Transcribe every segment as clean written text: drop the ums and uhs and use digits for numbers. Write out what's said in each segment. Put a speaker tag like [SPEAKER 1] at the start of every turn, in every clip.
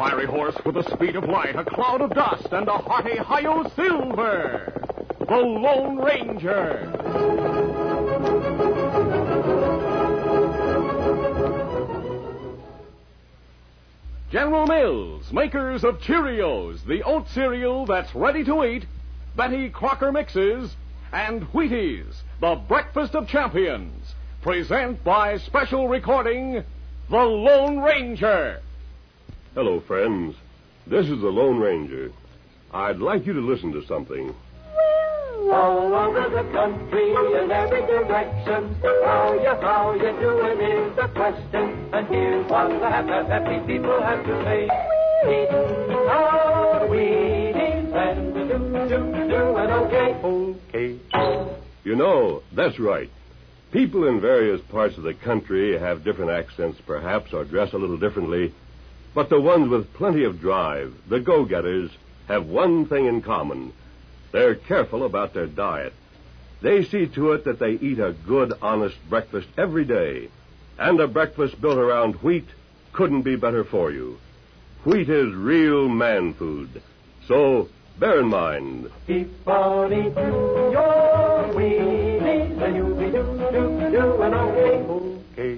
[SPEAKER 1] fiery horse with the speed of light, a cloud of dust, and a hearty Hi-Yo Silver, the Lone Ranger. General Mills, makers of Cheerios, the oat cereal that's ready to eat, Betty Crocker Mixes, and Wheaties, the breakfast of champions, present by special recording, The Lone Ranger.
[SPEAKER 2] Hello, friends. This is the Lone Ranger. I'd like you to listen to something.
[SPEAKER 3] All over the country in every direction, how you doing is the question. And here's what the happy people have to say. Eating our Wheaties and doing okay.
[SPEAKER 2] You know, that's right. People in various parts of the country have different accents, perhaps, or dress a little differently. But the ones with plenty of drive, the go-getters, have one thing in common. They're careful about their diet. They see to it that they eat a good, honest breakfast every day. And a breakfast built around wheat couldn't be better for you. Wheat is real man food. So, bear in mind.
[SPEAKER 3] Keep on eating your Wheaties and you'll be doing okay.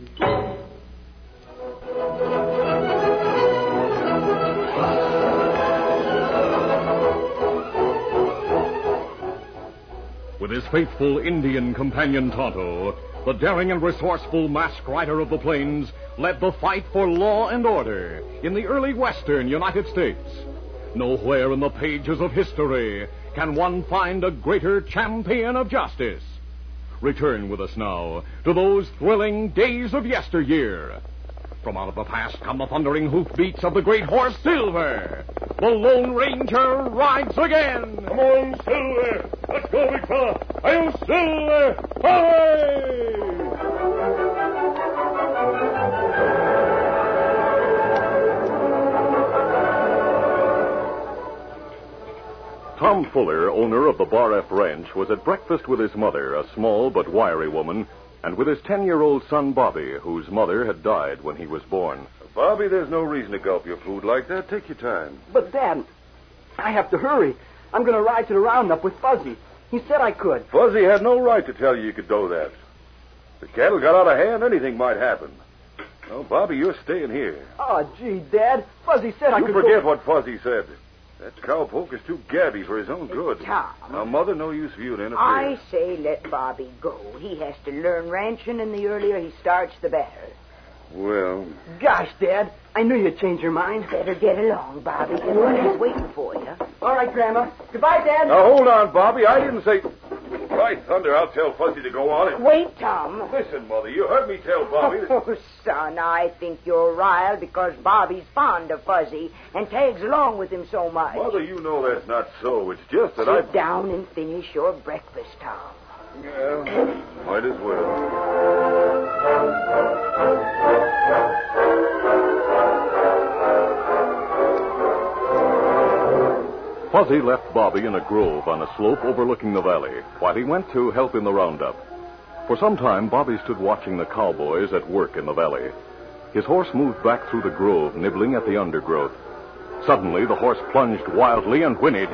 [SPEAKER 1] With his faithful Indian companion Tonto, the daring and resourceful masked rider of the plains led the fight for law and order in the early western United States. Nowhere in the pages of history can one find a greater champion of justice. Return with us now to those thrilling days of yesteryear. From out of the past come the thundering hoofbeats of the great horse Silver. The Lone Ranger rides again.
[SPEAKER 2] Come on, Silver. Let's go, big fella. Hi-yo, Silver. Hooray!
[SPEAKER 1] Tom Fuller, owner of the Bar F Ranch, was at breakfast with his mother, a small but wiry woman, and with his 10-year-old son, Bobby, whose mother had died when he was born.
[SPEAKER 4] Bobby, there's no reason to gulp your food like that. Take your time.
[SPEAKER 5] But, Dad, I have to hurry. I'm going to ride to the roundup with Fuzzy. He said I could.
[SPEAKER 4] Fuzzy had no right to tell you could do that. If the cattle got out of hand, anything might happen. No, Bobby, you're staying here.
[SPEAKER 5] Oh, gee, Dad. Fuzzy said I could
[SPEAKER 4] You forget
[SPEAKER 5] go...
[SPEAKER 4] what Fuzzy said. That cowpoke is too gabby for his own good.
[SPEAKER 6] Tom.
[SPEAKER 4] Now, Mother, no use for you to interfere.
[SPEAKER 6] I say let Bobby go. He has to learn ranching, and the earlier he starts, the better.
[SPEAKER 4] Well...
[SPEAKER 5] Gosh, Dad, I knew you'd change your mind.
[SPEAKER 6] Better get along, Bobby. Everybody's waiting for you.
[SPEAKER 5] All right, Grandma. Goodbye, Dad.
[SPEAKER 4] Now, hold on, Bobby. I didn't say... By thunder, I'll tell Fuzzy to go on.
[SPEAKER 6] Wait, Tom.
[SPEAKER 4] Listen, Mother, you heard me tell Bobby...
[SPEAKER 6] Oh, son, I think you're riled because Bobby's fond of Fuzzy and tags along with him so much.
[SPEAKER 4] Mother, you know that's not so. It's just that
[SPEAKER 6] Sit down and finish your breakfast, Tom.
[SPEAKER 4] Yeah, might as well.
[SPEAKER 1] Fuzzy left Bobby in a grove on a slope overlooking the valley while he went to help in the roundup. For some time, Bobby stood watching the cowboys at work in the valley. His horse moved back through the grove, nibbling at the undergrowth. Suddenly, the horse plunged wildly and whinnied.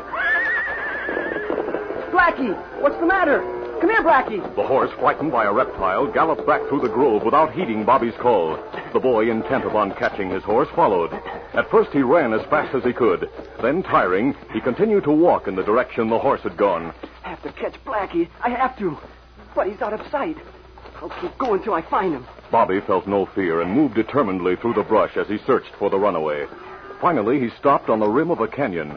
[SPEAKER 5] Blackie, what's the matter? Come here, Blackie.
[SPEAKER 1] The horse, frightened by a reptile, galloped back through the grove without heeding Bobby's call. The boy, intent upon catching his horse, followed. At first, he ran as fast as he could. Then, tiring, he continued to walk in the direction the horse had gone.
[SPEAKER 5] I have to catch Blackie. I have to. But he's out of sight. I'll keep going till I find him.
[SPEAKER 1] Bobby felt no fear and moved determinedly through the brush as he searched for the runaway. Finally, he stopped on the rim of a canyon.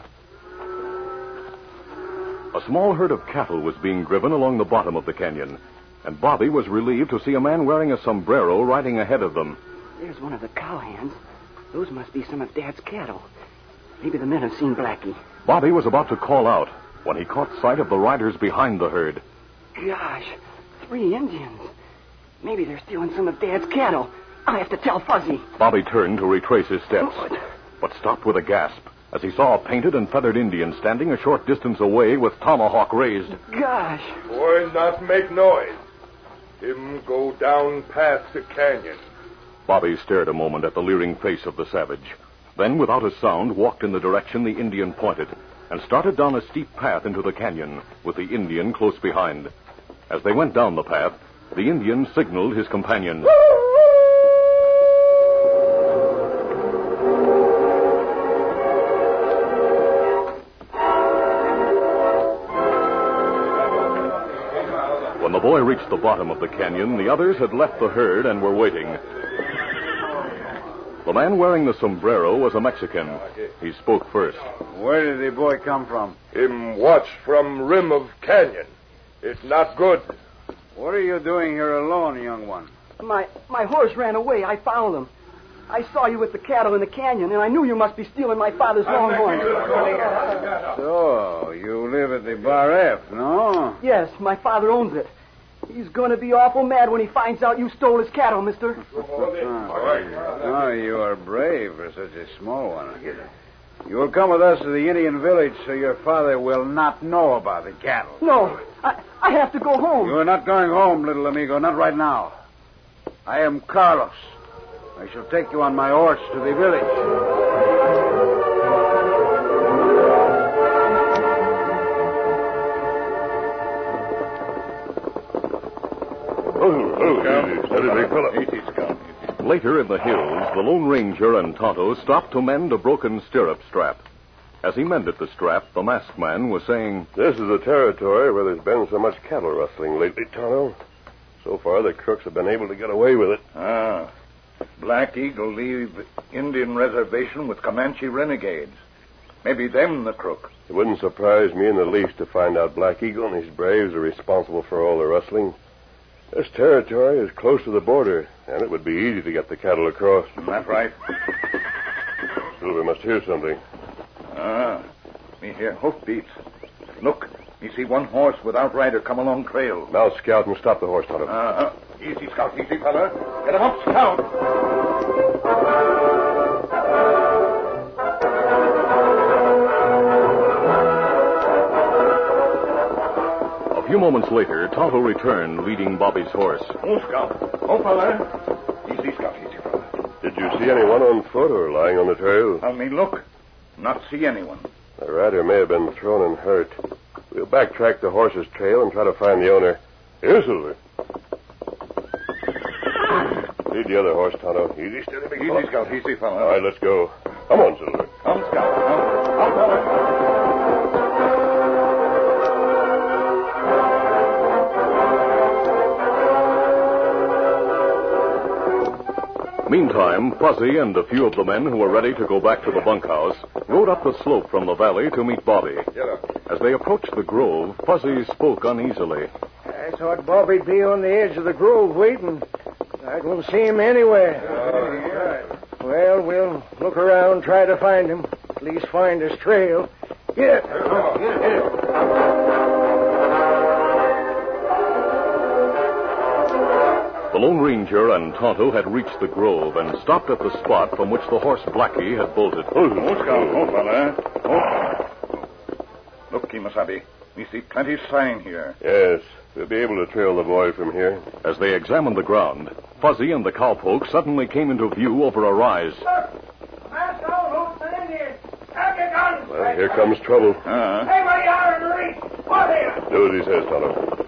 [SPEAKER 1] A small herd of cattle was being driven along the bottom of the canyon, and Bobby was relieved to see a man wearing a sombrero riding ahead of them.
[SPEAKER 5] There's one of the cowhands. Those must be some of Dad's cattle. Maybe the men have seen Blackie.
[SPEAKER 1] Bobby was about to call out when he caught sight of the riders behind the herd.
[SPEAKER 5] Gosh, 3 Indians. Maybe they're stealing some of Dad's cattle. I have to tell Fuzzy.
[SPEAKER 1] Bobby turned to retrace his steps,
[SPEAKER 5] Good.
[SPEAKER 1] but stopped with a gasp as he saw a painted and feathered Indian standing a short distance away with tomahawk raised.
[SPEAKER 5] Gosh.
[SPEAKER 4] Boy, not make noise. Him go down past the canyon.
[SPEAKER 1] Bobby stared a moment at the leering face of the savage. then without a sound walked in the direction the Indian pointed and started down a steep path into the canyon with the Indian close behind. As they went down the path, the Indian signaled his companions. When the boy reached the bottom of the canyon, the others had left the herd and were waiting. The man wearing the sombrero was a Mexican. He spoke first.
[SPEAKER 7] Where did the boy come from?
[SPEAKER 8] Him watch from rim of canyon. It's not good.
[SPEAKER 7] What are you doing here alone, young one?
[SPEAKER 5] My horse ran away. I found him. I saw you with the cattle in the canyon, and I knew you must be stealing my father's longhorn.
[SPEAKER 7] So, you live at the Bar F, no?
[SPEAKER 5] Yes, my father owns it. He's going to be awful mad when he finds out you stole his cattle, mister.
[SPEAKER 7] Oh, you are brave for such a small one. You will come with us to the Indian village so your father will not know about the cattle.
[SPEAKER 5] No, I have to go home.
[SPEAKER 7] You are not going home, little amigo, not right now. I am Carlos. I shall take you on my horse to the village.
[SPEAKER 2] Steady, big fella.
[SPEAKER 1] Later in the hills, the Lone Ranger and Tonto stopped to mend a broken stirrup strap. As he mended the strap, the masked man was saying,
[SPEAKER 2] This is a territory where there's been so much cattle rustling lately, Tonto. So far, the crooks have been able to get away with it.
[SPEAKER 8] Ah. Black Eagle leave Indian reservation with Comanche renegades. Maybe them the crooks.
[SPEAKER 2] It wouldn't surprise me in the least to find out Black Eagle and his braves are responsible for all the rustling. This territory is close to the border, and it would be easy to get the cattle across.
[SPEAKER 8] Isn't that right?
[SPEAKER 2] Silver must hear something.
[SPEAKER 8] Ah, me hear hoofbeats. Look, me see one horse without rider come along trail.
[SPEAKER 2] Now scout and stop the horse, Tonto.
[SPEAKER 8] Easy, Scout, easy, fella. Get him up, Scout.
[SPEAKER 1] A few moments later, Tonto returned, leading Bobby's horse.
[SPEAKER 8] Oh, Scout. Oh, fella. Easy, Scout, easy, fella.
[SPEAKER 2] Did you see anyone on foot or lying on the trail?
[SPEAKER 8] I'll me look. Not see anyone.
[SPEAKER 2] The rider may have been thrown and hurt. We'll backtrack the horse's trail and try to find the owner. Here, Silver. Lead the other horse, Tonto. Easy, steady, big fella.
[SPEAKER 8] Easy, Scout, easy, fella.
[SPEAKER 2] All right, let's go. Come on, Silver.
[SPEAKER 8] Come, Scout. Come. Up, fella.
[SPEAKER 1] Meantime, Fuzzy and a few of the men who were ready to go back to the bunkhouse rode up the slope from the valley to meet Bobby. As they approached the grove, Fuzzy spoke uneasily.
[SPEAKER 9] I thought Bobby'd be on the edge of the grove waiting. I don't see him anywhere. Well, we'll look around, try to find him. At least find his trail. Get it.
[SPEAKER 1] The Lone Ranger and Tonto had reached the grove and stopped at the spot from which the horse Blackie had bolted.
[SPEAKER 8] Oh, Scout. Oh, fella. Oh. Look, Kimasabi. We see plenty sign here.
[SPEAKER 2] Yes, we'll be able to trail the boy from here.
[SPEAKER 1] As they examined the ground, Fuzzy and the cowpoke suddenly came into view over a rise.
[SPEAKER 2] Well, here comes trouble.
[SPEAKER 9] Everybody out of the reach. What here?
[SPEAKER 2] Do as he says, Tonto.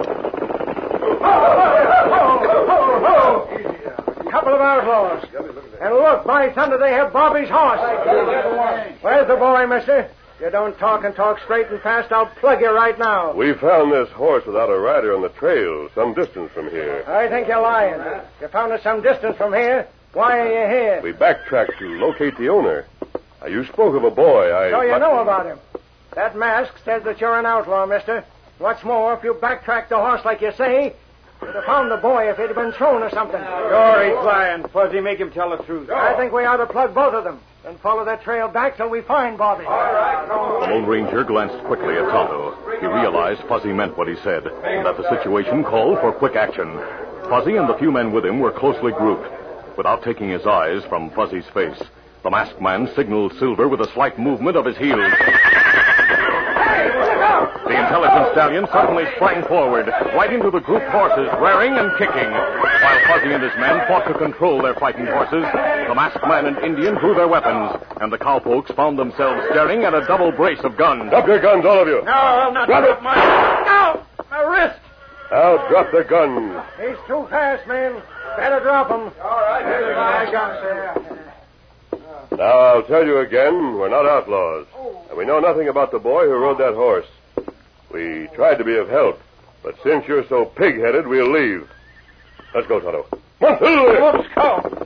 [SPEAKER 9] Couple of outlaws. And look, by thunder, they have Bobby's horse. Where's the boy, mister? You don't talk and talk straight and fast, I'll plug you right now.
[SPEAKER 2] We found this horse without a rider on the trail, some distance from here.
[SPEAKER 9] I think you're lying. You found us some distance from here. Why are you here?
[SPEAKER 2] We backtracked to locate the owner. You spoke of a boy.
[SPEAKER 9] So you know about him. That mask says that you're an outlaw, mister. What's more, if you backtracked the horse like you say, you'd have found the boy if he'd been thrown or something.
[SPEAKER 7] Sure, he's lying. Fuzzy, make him tell the truth.
[SPEAKER 9] I think we ought to plug both of them and follow that trail back till we find Bobby.
[SPEAKER 1] The Lone Ranger glanced quickly at Tonto. He realized Fuzzy meant what he said, and that the situation called for quick action. Fuzzy and the few men with him were closely grouped. Without taking his eyes from Fuzzy's face, the masked man signaled Silver with a slight movement of his heels. The intelligent stallion suddenly sprang forward, right into the grouped horses, rearing and kicking. While Fuzzy and his men fought to control their frightened horses, the masked man and Indian drew their weapons, and the cowpokes found themselves staring at a double brace of guns.
[SPEAKER 2] Drop your guns, all of you.
[SPEAKER 9] No, I'll not drop mine. No! My wrist!
[SPEAKER 2] Now drop the guns.
[SPEAKER 9] He's too fast, man. Better drop him. All right, here's my gun, sir.
[SPEAKER 2] Now, I'll tell you again, we're not outlaws. And we know nothing about the boy who rode that horse. We tried to be of help, but since you're so pig-headed, we'll leave. Let's go, Tonto. Come on,
[SPEAKER 9] Let's go.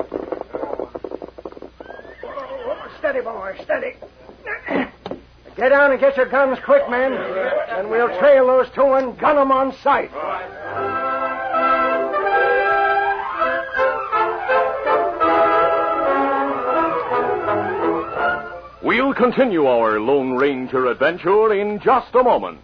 [SPEAKER 9] Steady, boy, steady. Get down and get your guns quick, men. And we'll trail those two and gun them on sight.
[SPEAKER 1] We'll continue our Lone Ranger adventure in just a moment.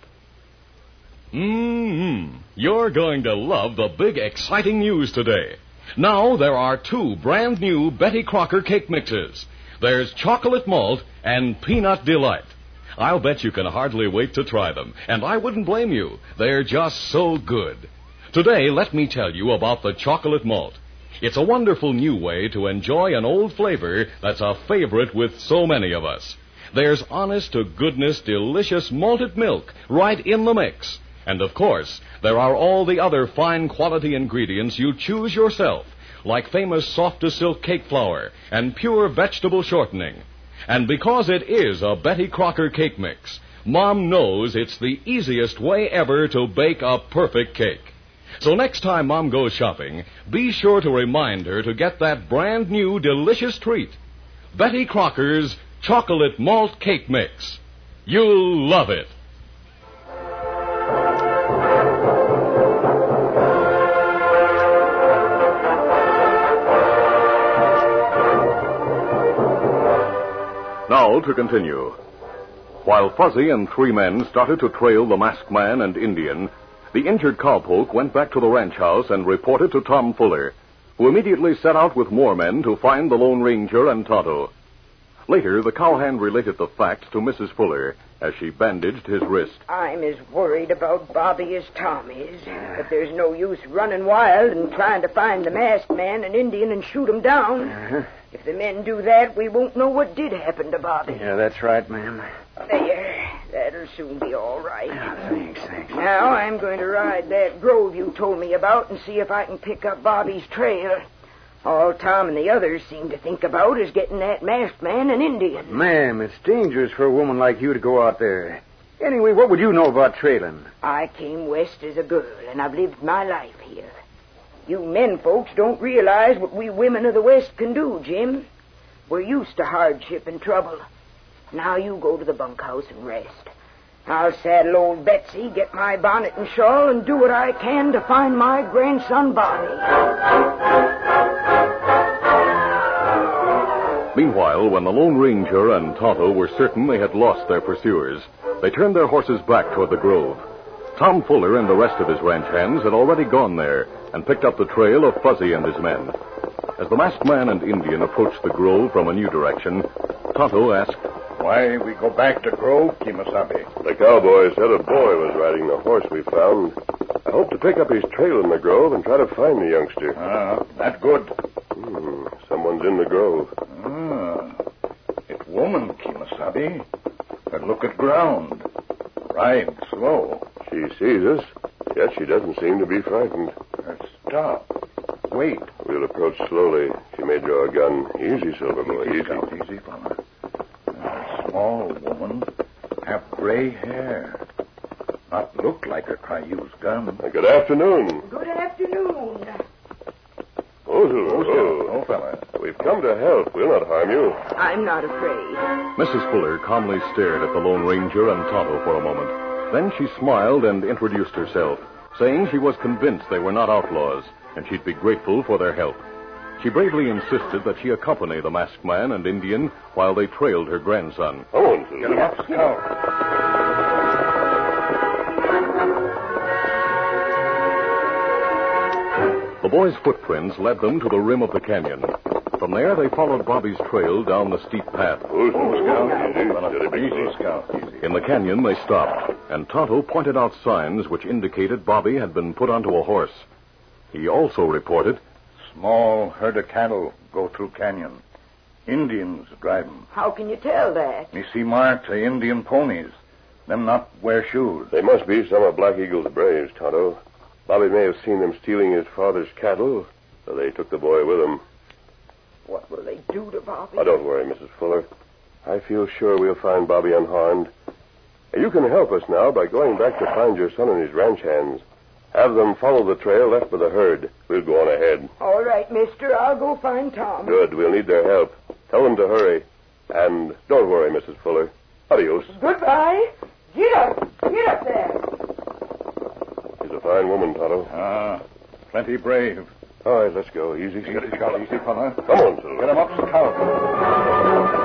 [SPEAKER 1] You're going to love the big, exciting news today. Now there are 2 brand new Betty Crocker cake mixes. There's chocolate malt and peanut delight. I'll bet you can hardly wait to try them, and I wouldn't blame you. They're just so good. Today, let me tell you about the chocolate malt. It's a wonderful new way to enjoy an old flavor that's a favorite with so many of us. There's honest-to-goodness, delicious malted milk right in the mix. And, of course, there are all the other fine quality ingredients you choose yourself, like famous soft-to-silk cake flour and pure vegetable shortening. And because it is a Betty Crocker cake mix, Mom knows it's the easiest way ever to bake a perfect cake. So next time Mom goes shopping, be sure to remind her to get that brand new delicious treat. Betty Crocker's Chocolate Malt Cake Mix. You'll love it. Now to continue. While Fuzzy and 3 men started to trail the masked man and Indian, the injured cowpoke went back to the ranch house and reported to Tom Fuller, who immediately set out with more men to find the Lone Ranger and Tonto. Later, the cowhand related the facts to Mrs. Fuller as she bandaged his wrist.
[SPEAKER 6] I'm as worried about Bobby as Tom is, but there's no use running wild and trying to find the masked man and Indian and shoot 'em down. If the men do that, we won't know what did happen to Bobby.
[SPEAKER 7] Yeah, that's right, ma'am.
[SPEAKER 6] There. That'll soon be all right.
[SPEAKER 7] Thanks.
[SPEAKER 6] Now I'm going to ride that grove you told me about and see if I can pick up Bobby's trail. All Tom and the others seem to think about is getting that masked man and Indian.
[SPEAKER 7] Ma'am, it's dangerous for a woman like you to go out there. Anyway, what would you know about trailing?
[SPEAKER 6] I came west as a girl, and I've lived my life here. You men folks don't realize what we women of the West can do, Jim. We're used to hardship and trouble. Now you go to the bunkhouse and rest. I'll saddle old Betsy, get my bonnet and shawl, and do what I can to find my grandson Bobby.
[SPEAKER 1] Meanwhile, when the Lone Ranger and Tonto were certain they had lost their pursuers, they turned their horses back toward the grove. Tom Fuller and the rest of his ranch hands had already gone there and picked up the trail of Fuzzy and his men. As the masked man and Indian approached the grove from a new direction, Tonto asked,
[SPEAKER 8] Why we go back to Grove, Kimasabi?
[SPEAKER 2] The cowboy said a boy was riding the horse we found. I hope to pick up his trail in the grove and try to find the youngster.
[SPEAKER 8] That good.
[SPEAKER 2] Someone's in the grove.
[SPEAKER 8] It woman, Kimasabi. But look at ground. Ride slow.
[SPEAKER 2] She sees us, yet she doesn't seem to be frightened.
[SPEAKER 8] Stop. Wait.
[SPEAKER 2] We'll approach slowly. She may draw a gun. Easy, Silver Boy, easy.
[SPEAKER 8] Scout, easy, fella. A small woman, have gray hair. Not look like a Cayuse gun.
[SPEAKER 2] Good afternoon.
[SPEAKER 6] Good afternoon.
[SPEAKER 2] Oh,
[SPEAKER 8] fella.
[SPEAKER 2] We've come to help. We'll not harm you.
[SPEAKER 6] I'm not afraid.
[SPEAKER 1] Mrs. Fuller calmly stared at the Lone Ranger and Tonto for a moment. Then she smiled and introduced herself, saying she was convinced they were not outlaws, and she'd be grateful for their help. She bravely insisted that she accompany the masked man and Indian while they trailed her grandson.
[SPEAKER 2] Come on, Silver.
[SPEAKER 8] Get him up, Scout.
[SPEAKER 1] The boys' footprints led them to the rim of the canyon. From there, they followed Bobby's trail down the steep path.
[SPEAKER 2] Scout.
[SPEAKER 8] Easy, Scout. Easy.
[SPEAKER 1] In the canyon, they stopped. and Tonto pointed out signs which indicated Bobby had been put onto a horse. He also reported,
[SPEAKER 8] Small herd of cattle go through canyon. Indians drive 'em.
[SPEAKER 6] How can you tell that?
[SPEAKER 8] Me see marks of Indian ponies. Them not wear shoes.
[SPEAKER 2] They must be some of Black Eagle's braves, Tonto. Bobby may have seen them stealing his father's cattle, so they took the boy with them.
[SPEAKER 6] What will they do to Bobby?
[SPEAKER 2] Oh, don't worry, Mrs. Fuller. I feel sure we'll find Bobby unharmed. You can help us now by going back to find your son and his ranch hands. Have them follow the trail left by the herd. We'll go on ahead.
[SPEAKER 6] All right, mister. I'll go find Tom.
[SPEAKER 2] Good. We'll need their help. Tell them to hurry. And don't worry, Mrs. Fuller. Adios.
[SPEAKER 6] Goodbye. Get up. Get up there.
[SPEAKER 2] She's a fine woman, Tonto.
[SPEAKER 8] Plenty brave.
[SPEAKER 2] All right, let's go. Easy.
[SPEAKER 8] Easy, fella.
[SPEAKER 2] Come on, Silver.
[SPEAKER 8] Get him up some cow.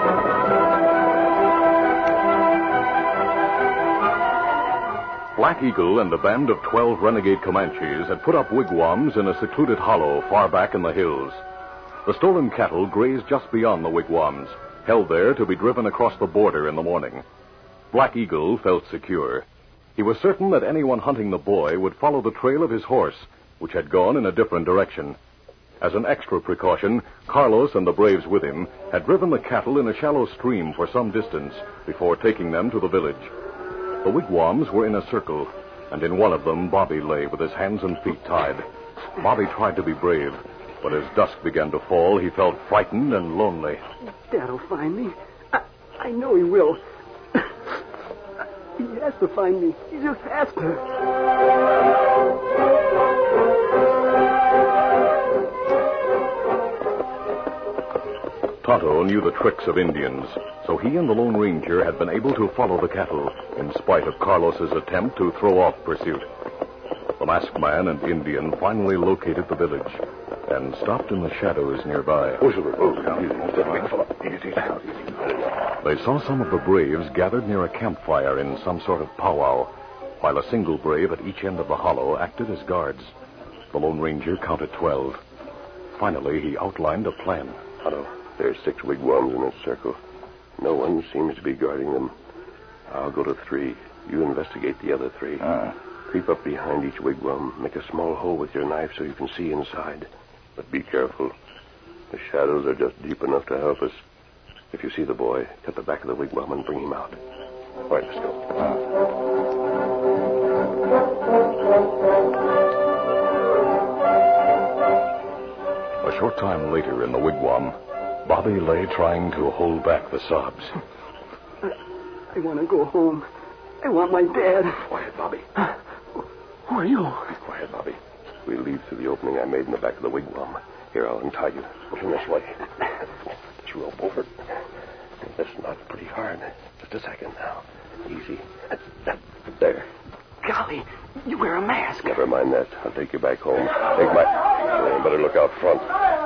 [SPEAKER 1] Black Eagle and a band of 12 renegade Comanches had put up wigwams in a secluded hollow far back in the hills. The stolen cattle grazed just beyond the wigwams, held there to be driven across the border in the morning. Black Eagle felt secure. He was certain that anyone hunting the boy would follow the trail of his horse, which had gone in a different direction. As an extra precaution, Carlos and the braves with him had driven the cattle in a shallow stream for some distance before taking them to the village. The wigwams were in a circle, and in one of them Bobby lay with his hands and feet tied. Bobby tried to be brave, but as dusk began to fall, he felt frightened and lonely.
[SPEAKER 5] Dad'll find me. I know he will. He has to find me. He just has to.
[SPEAKER 1] Tonto knew the tricks of Indians, so he and the Lone Ranger had been able to follow the cattle in spite of Carlos's attempt to throw off pursuit. The masked man and Indian finally located the village and stopped in the shadows nearby. They saw some of the braves gathered near a campfire in some sort of powwow, while a single brave at each end of the hollow acted as guards. The Lone Ranger counted 12. Finally, he outlined a plan.
[SPEAKER 2] Tonto, there's 6 wigwams in this circle. No one seems to be guarding them. I'll go to 3. You investigate the other 3. Creep up behind each wigwam. Make a small hole with your knife so you can see inside. But be careful. The shadows are just deep enough to help us. If you see the boy, cut the back of the wigwam and bring him out. All right, let's go.
[SPEAKER 1] A short time later in the wigwam, Bobby lay trying to hold back the sobs.
[SPEAKER 5] I want to go home. I want my dad.
[SPEAKER 2] Quiet, Bobby.
[SPEAKER 5] Who are you?
[SPEAKER 2] Be quiet, Bobby. We'll leave through the opening I made in the back of the wigwam. Here, I'll untie you. Pushing this way. This rope over. This knot's pretty hard. Just a second now. Easy. There.
[SPEAKER 5] Golly, you wear a mask.
[SPEAKER 2] Never mind that. I'll take you back home. Take my... You better look out front.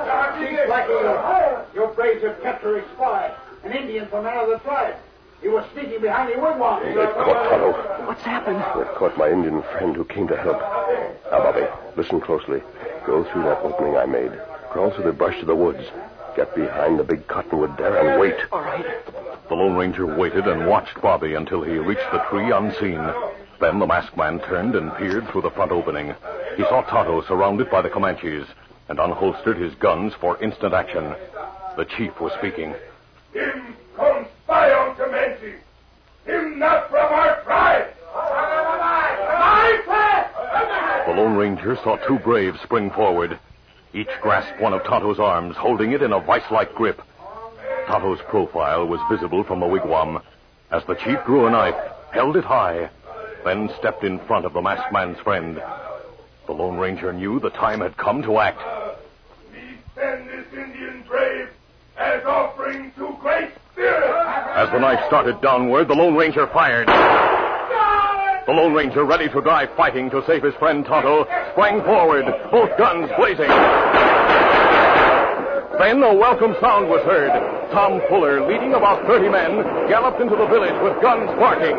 [SPEAKER 9] Your braves have captured a spy, an Indian from another tribe. He was sneaking behind the wigwam.
[SPEAKER 2] They've caught Tonto.
[SPEAKER 5] What's happened?
[SPEAKER 2] They've caught my Indian friend who came to help. Now, Bobby, listen closely. Go through that opening I made. Crawl through the brush to the woods. Get behind the big cottonwood there and wait.
[SPEAKER 5] All right.
[SPEAKER 1] The Lone Ranger waited and watched Bobby until he reached the tree unseen. Then the masked man turned and peered through the front opening. He saw Tonto surrounded by the Comanches and unholstered his guns for instant action. The chief was speaking.
[SPEAKER 10] Him come spy on Comanche. Him not from our tribe.
[SPEAKER 1] The Lone Ranger saw 2 braves spring forward. Each grasped one of Tonto's arms, holding it in a vice-like grip. Tonto's profile was visible from the wigwam as the chief drew a knife, held it high, then stepped in front of the masked man's friend. The Lone Ranger knew the time had come to act.
[SPEAKER 10] Me send this Indian brave as offering to Great Spirit.
[SPEAKER 1] As the knife started downward, the Lone Ranger fired. The Lone Ranger, ready to die fighting to save his friend Tonto, sprang forward, both guns blazing. Then a welcome sound was heard. Tom Fuller, leading about 30 men, galloped into the village with guns barking.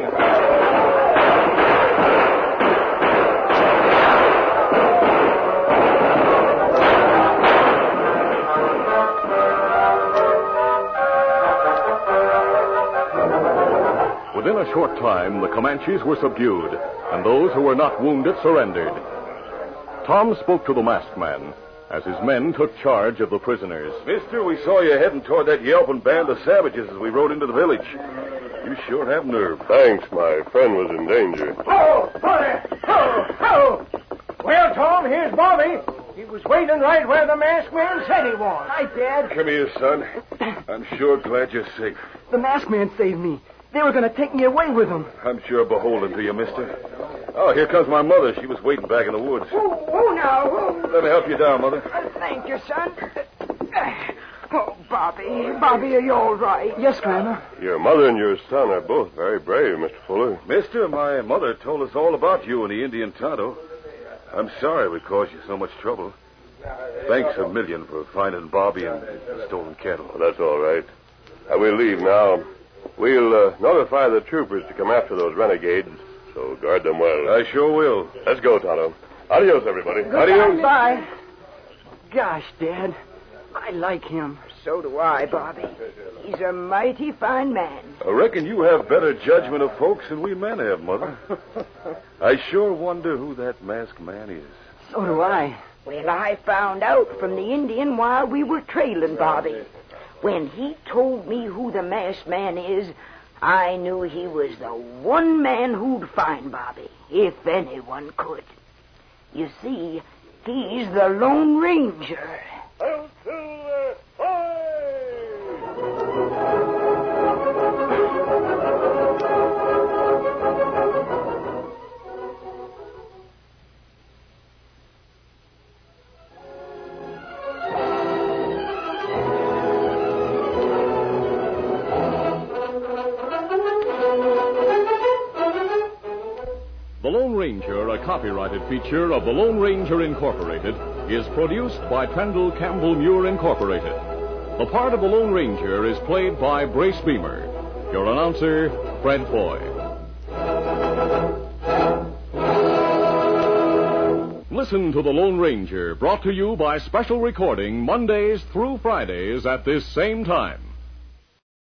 [SPEAKER 1] Within a short time, the Comanches were subdued, and those who were not wounded surrendered. Tom spoke to the masked man as his men took charge of the prisoners.
[SPEAKER 4] Mister, we saw you heading toward that yelping band of savages as we rode into the village. You sure have nerve.
[SPEAKER 2] Thanks. My friend was in danger.
[SPEAKER 9] Oh, boy! Oh! Well, Tom, here's Bobby. He was waiting right where the masked man said he was.
[SPEAKER 5] Hi, Dad.
[SPEAKER 4] Come here, son. I'm sure glad you're safe.
[SPEAKER 5] The masked man saved me. They were going to take me away with them.
[SPEAKER 4] I'm sure beholden to you, mister. Oh, here comes my mother. She was waiting back in the woods.
[SPEAKER 6] Oh, now.
[SPEAKER 4] Let me help you down, Mother.
[SPEAKER 6] Thank you, son. Oh, Bobby. Bobby, are you all right?
[SPEAKER 5] Yes, Grandma.
[SPEAKER 2] Your mother and your son are both very brave, Mr. Fuller.
[SPEAKER 4] Mister, my mother told us all about you and the Indian Tonto. I'm sorry we caused you so much trouble. Thanks a million for finding Bobby and the stolen cattle.
[SPEAKER 2] Well, that's all right. We'll leave now. We'll notify the troopers to come after those renegades, so guard them well.
[SPEAKER 4] I sure will.
[SPEAKER 2] Let's go, Tonto. Adios, everybody.
[SPEAKER 4] Adios.
[SPEAKER 5] Bye. Gosh, Dad, I like him.
[SPEAKER 6] So do I, Bobby. He's a mighty fine man.
[SPEAKER 4] I reckon you have better judgment of folks than we men have, Mother. I sure wonder who that masked man is.
[SPEAKER 5] So do I.
[SPEAKER 6] Well, I found out from the Indian while we were trailing Bobby. When he told me who the masked man is, I knew he was the one man who'd find Bobby, if anyone could. You see, he's the Lone Ranger.
[SPEAKER 1] The Lone Ranger, a copyrighted feature of the Lone Ranger Incorporated, is produced by Trendle Campbell Muir Incorporated. The part of the Lone Ranger is played by Brace Beamer. Your announcer, Fred Foy. Listen to The Lone Ranger, brought to you by special recording Mondays through Fridays at this same time.